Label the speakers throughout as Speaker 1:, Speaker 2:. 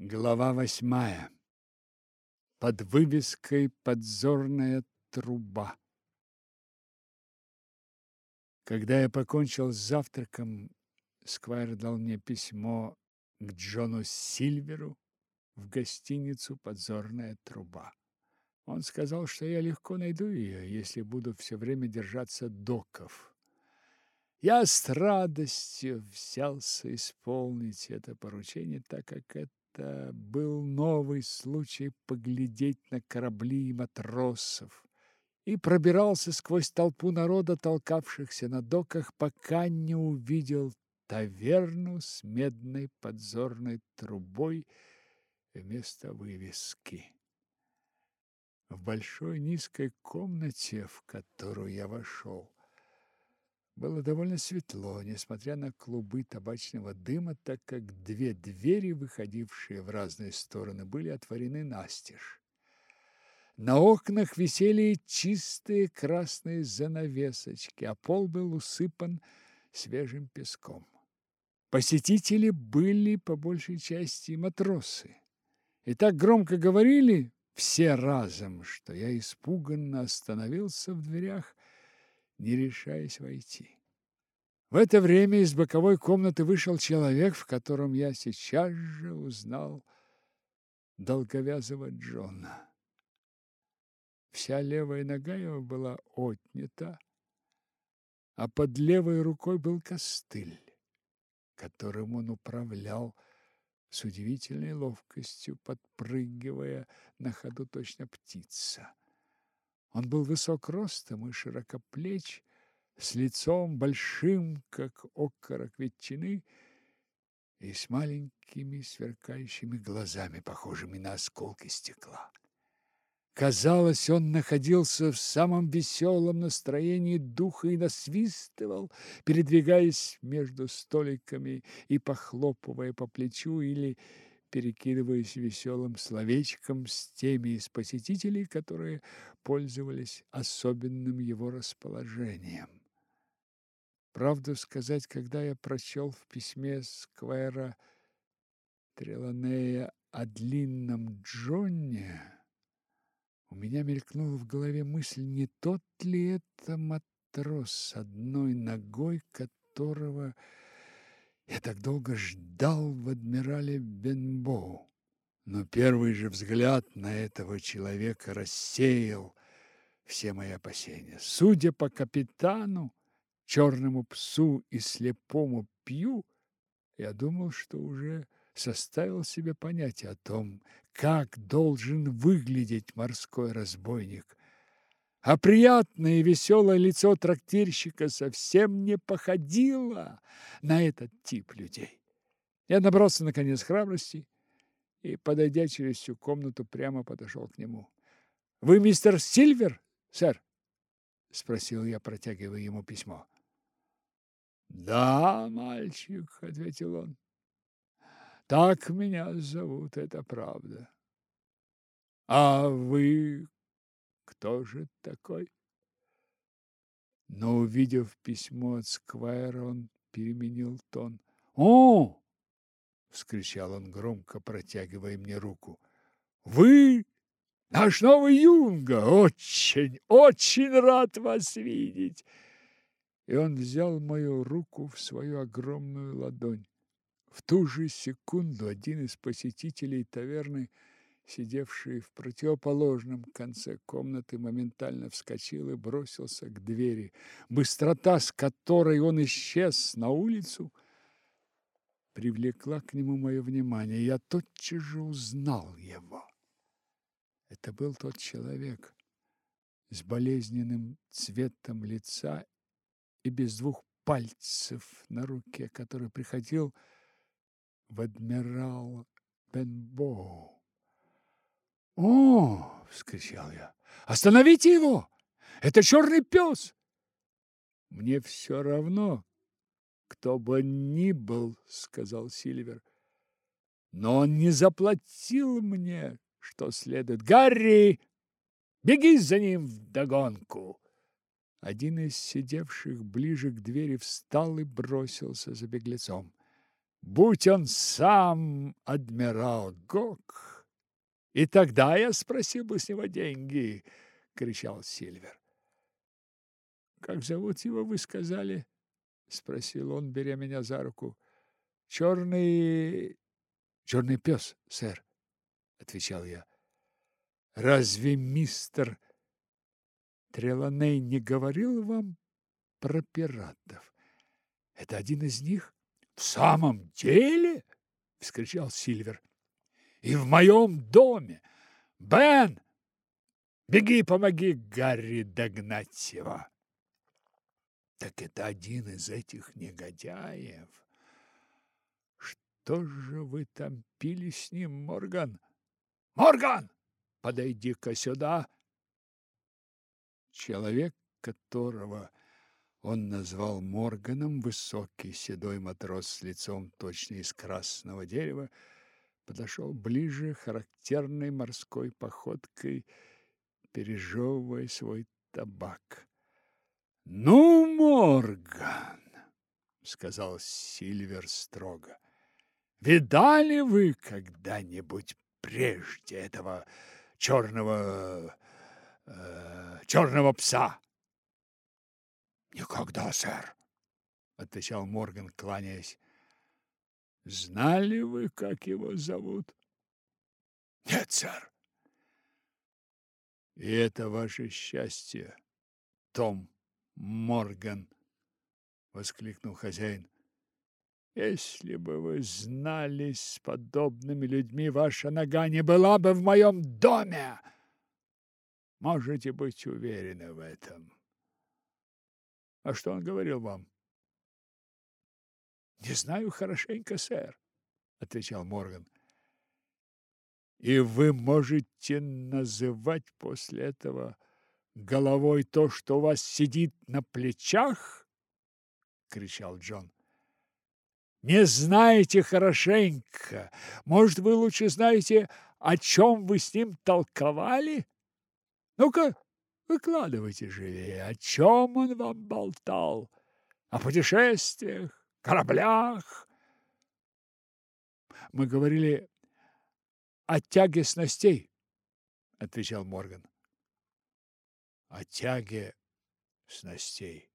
Speaker 1: Глава 8. Под вывеской «Подзорная труба». Когда я покончил с завтраком, Сквайр дал мне письмо к Джону Сильверу в гостиницу «Подзорная труба». Он сказал, что я легко найду ее, если буду все время держаться доков. Я с радостью взялся исполнить это поручение, так как это был новый случай поглядеть на корабли и матросов, и пробирался сквозь толпу народа, толкавшихся на доках, пока не увидел таверну с медной подзорной трубой вместо вывески. В большой низкой комнате, в которую я вошел, было довольно светло, несмотря на клубы табачного дыма, так как две двери, выходившие в разные стороны, были отворены настежь. На окнах висели чистые красные занавесочки, а пол был усыпан свежим песком. Посетители были по большей части матросы. И так громко говорили все разом, что я испуганно остановился в дверях, не решаясь войти. В это время из боковой комнаты вышел человек, в котором я сейчас же узнал долговязого Джона. Вся левая нога его была отнята, а под левой рукой был костыль, которым он управлял с удивительной ловкостью, подпрыгивая на ходу точно птица. Он был высок ростом и широкоплеч, с лицом большим, как окорок ветчины, и с маленькими сверкающими глазами, похожими на осколки стекла. Казалось, он находился в самом веселом настроении духа и насвистывал, передвигаясь между столиками и похлопывая по плечу или перекидываясь веселым словечком с теми из посетителей, которые пользовались особенным его расположением. Правду сказать, когда я прочел в письме Сквайра Треланея о длинном Джонне, у меня мелькнула в голове мысль, не тот ли это матрос с одной ногой, которого я так долго ждал в адмирале Бенбоу. Но первый же взгляд на этого человека рассеял все мои опасения. Судя по капитану, черному псу и слепому Пью, я думал, что уже составил себе понятие о том, как должен выглядеть морской разбойник. А приятное и веселое лицо трактирщика совсем не походило на этот тип людей. Я набрался, наконец, храбрости и, подойдя через всю комнату, прямо подошел к нему. «Вы мистер Сильвер, сэр?» – спросил я, протягивая ему письмо. «Да, мальчик», – ответил он. «Так меня зовут, это правда. А вы кто же такой?» Но, увидев письмо от Сквайра, он переменил тон. «О!» – вскричал он громко, протягивая мне руку. «Вы наш новый юнга! Очень, очень рад вас видеть!» И он взял мою руку в свою огромную ладонь. В ту же секунду один из посетителей таверны, сидевший в противоположном конце комнаты, моментально вскочил и бросился к двери. Быстрота, с которой он исчез на улицу, привлекла к нему мое внимание. Я тотчас же узнал его. Это был тот человек с болезненным цветом лица и без двух пальцев на руке, который приходил в адмирал Бенбоу. «О!» – вскричал я. «Остановите его! Это черный пес!» «Мне все равно, кто бы ни был, – сказал Сильвер, – но он не заплатил мне, что следует. Гарри, беги за ним вдогонку!» Один из сидевших ближе к двери встал и бросился за беглецом. будь он сам адмирал Гок, и тогда я спросил бы с него деньги, кричал Сильвер. Как зовут его, вы сказали? Спросил он, беря меня за руку. Черный пес, сэр, отвечал я. Разве мистер Треланей не говорил вам про пиратов? Это один из них? В самом деле? Вскричал Сильвер. И в моем доме. Бен, беги, помоги Гарри догнать его. Так это один из этих негодяев. Что же вы там пили с ним, Морган? Морган, подойди-ка сюда. Человек, которого он назвал Морганом, высокий седой матрос с лицом точно из красного дерева, подошел ближе, характерной морской походкой, пережевывая свой табак. «Ну, Морган!» — сказал Сильвер строго. «Видали вы когда-нибудь прежде этого черного пса?» «Никогда, сэр», — отвечал Морган, кланяясь. «Знали вы, как его зовут?» «Нет, сэр». «И это ваше счастье, Том Морган», — воскликнул хозяин. «Если бы вы знали, с подобными людьми ваша нога не была бы в моем доме. Можете быть уверены в этом». «А что он говорил вам?» «Не знаю хорошенько, сэр», — отвечал Морган. «И вы можете называть после этого головой то, что у вас сидит на плечах?» — кричал Джон. «Не знаете хорошенько. Может, вы лучше знаете, о чем вы с ним толковали? Ну-ка, выкладывайте живее, о чем он вам болтал? О путешествиях, кораблях?» «Мы говорили о тяге снастей», — отвечал Морган. «О тяге снастей.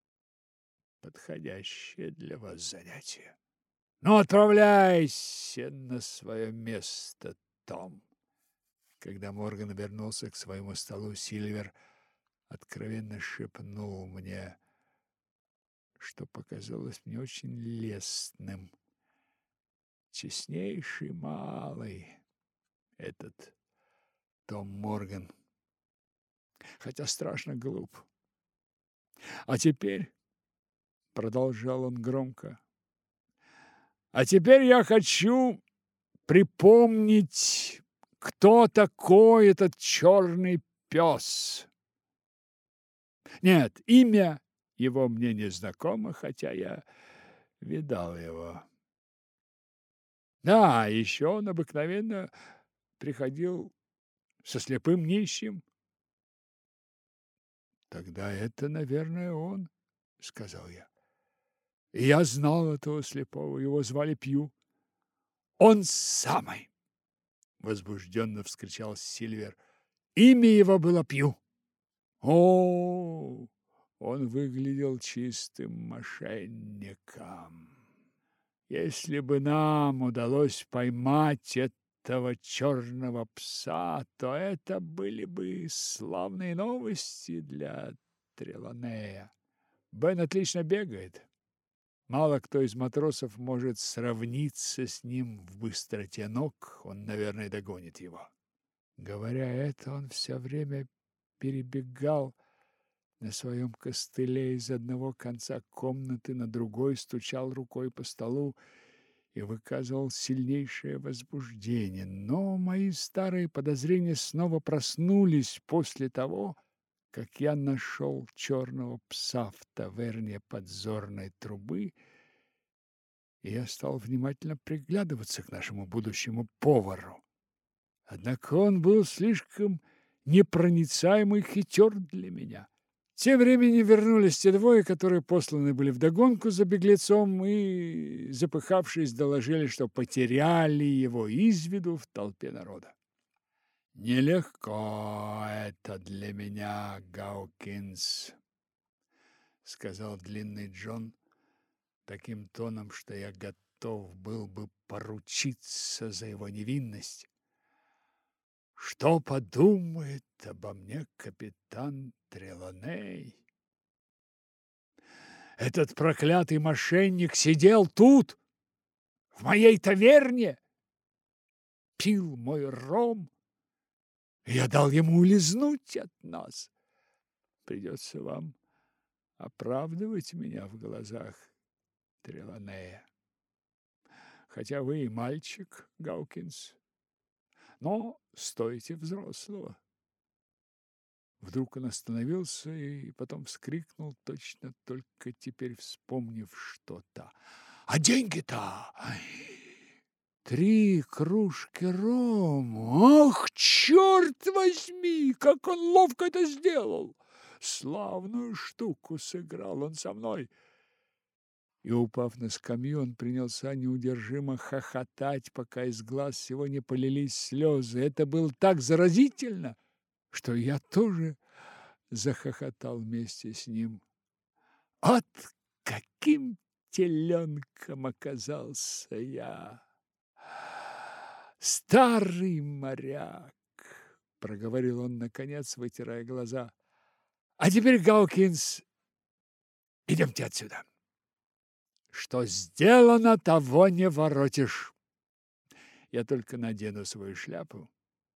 Speaker 1: Подходящее для вас занятие. Ну, отправляйся на свое место, Том». Когда Морган вернулся к своему столу, Сильвер откровенно шепнул мне, что показалось мне очень лестным. Честнейший малый этот Том Морган, хотя страшно глуп. А теперь, продолжал он громко, а теперь я хочу припомнить, кто такой этот черный пес. Нет, имя его мне не знакомо, хотя я видал его. Да, еще он обыкновенно приходил со слепым нищим. Тогда это, наверное, он, сказал я. И я знал этого слепого, его звали Пью. Он самый, возбужденно вскричал Сильвер. Имя его было Пью. О, он выглядел чистым мошенником. Если бы нам удалось поймать этого черного пса, то это были бы славные новости для Треланея. Бен отлично бегает. Мало кто из матросов может сравниться с ним в быстроте ног, он, наверное, догонит его. Говоря это, он все время перебегал на своем костыле из одного конца комнаты на другой, стучал рукой по столу и выказывал сильнейшее возбуждение. Но мои старые подозрения снова проснулись после того, как я нашел черного пса в таверне подзорной трубы, и я стал внимательно приглядываться к нашему будущему повару. Однако он был слишком непроницаемый хитер для меня. Тем временем вернулись те двое, которые посланы были вдогонку за беглецом и, запыхавшись, доложили, что потеряли его из виду в толпе народа. «Нелегко это для меня, Гаукинс», — сказал длинный Джон таким тоном, что я готов был бы поручиться за его невинность. «Что подумает обо мне капитан Трелоней? Этот проклятый мошенник сидел тут, в моей таверне, пил мой ром, и я дал ему улизнуть от нас. Придется вам оправдывать меня в глазах Трелонея. Хотя вы и мальчик, Гаукинс, но стоите взрослого». Вдруг он остановился и потом вскрикнул, точно только теперь вспомнив что-то. «А деньги-то? 3 кружки рому! Ах, черт возьми, как он ловко это сделал! Славную штуку сыграл он со мной!» И, упав на скамью, он принялся неудержимо хохотать, пока из глаз его не полились слезы. Это было так заразительно, что я тоже захохотал вместе с ним. Вот каким теленком оказался я! Старый моряк, проговорил он наконец, вытирая глаза. А теперь, Гаукинс, идемте отсюда. Что сделано, того не воротишь. Я только надену свою шляпу,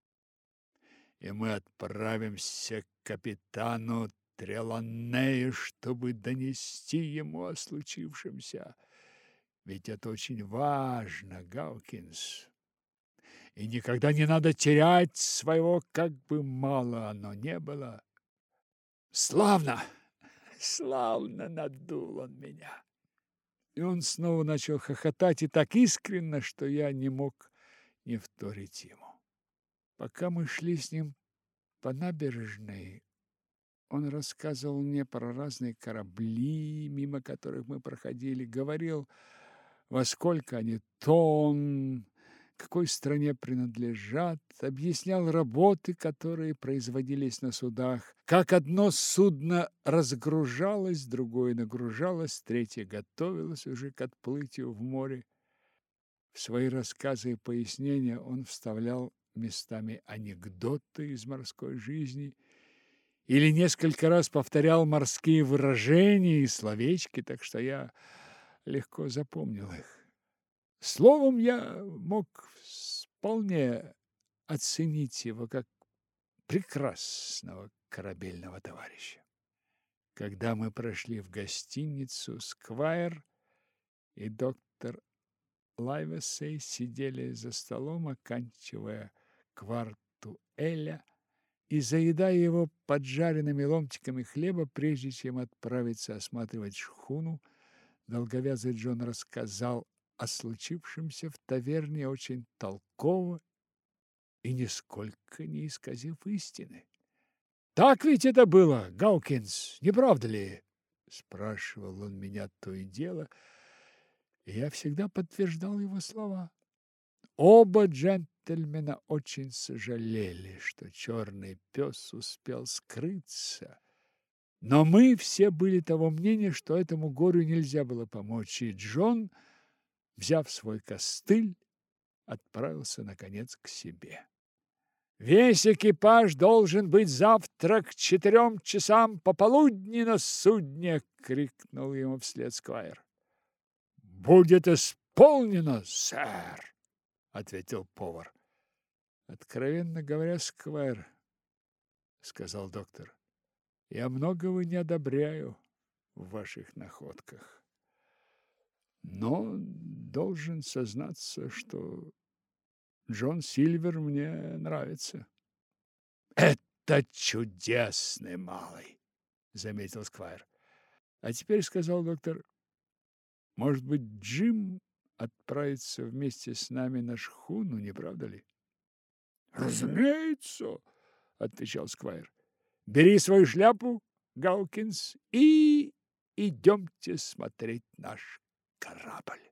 Speaker 1: и мы отправимся к капитану Трелонею, чтобы донести ему о случившемся. Ведь это очень важно, Гаукинс. И никогда не надо терять своего, как бы мало оно не было. Славно, славно надул он меня. И он снова начал хохотать, и так искренне, что я не мог не вторить ему. Пока мы шли с ним по набережной, он рассказывал мне про разные корабли, мимо которых мы проходили, говорил, во сколько они тонн, какой стране принадлежат, объяснял работы, которые производились на судах, как одно судно разгружалось, другое нагружалось, третье готовилось уже к отплытию в море. В свои рассказы и пояснения он вставлял местами анекдоты из морской жизни или несколько раз повторял морские выражения и словечки, так что я легко запомнил их. Словом, я мог вполне оценить его как прекрасного корабельного товарища. Когда мы прошли в гостиницу, Сквайр и доктор Лайвесей сидели за столом, оканчивая кварту эля и заедая его поджаренными ломтиками хлеба, прежде чем отправиться осматривать шхуну. Долговязый Джон рассказал о случившемся в таверне очень толково и нисколько не исказив истины. «Так ведь это было, Гаукинс, не правда ли?» — спрашивал он меня то и дело, и я всегда подтверждал его слова. Оба джентльмена очень сожалели, что черный пес успел скрыться, но мы все были того мнения, что этому горю нельзя было помочь, и Джон, взяв свой костыль, отправился, наконец, к себе. «Весь экипаж должен быть завтра к 4 часам пополудни на судне!» — крикнул ему вслед Сквайр. «Будет исполнено, сэр!» — ответил повар. «Откровенно говоря, Сквайр, — сказал доктор, — я многого не одобряю в ваших находках, но должен сознаться, что Джон Сильвер мне нравится». «Это чудесный малый!» — заметил Сквайр. «А теперь, — сказал доктор, — может быть, Джим отправится вместе с нами на шхуну, не правда ли?» «Разумеется!» — отвечал Сквайр. «Бери свою шляпу, Гаукинс, и идемте смотреть наш корабль.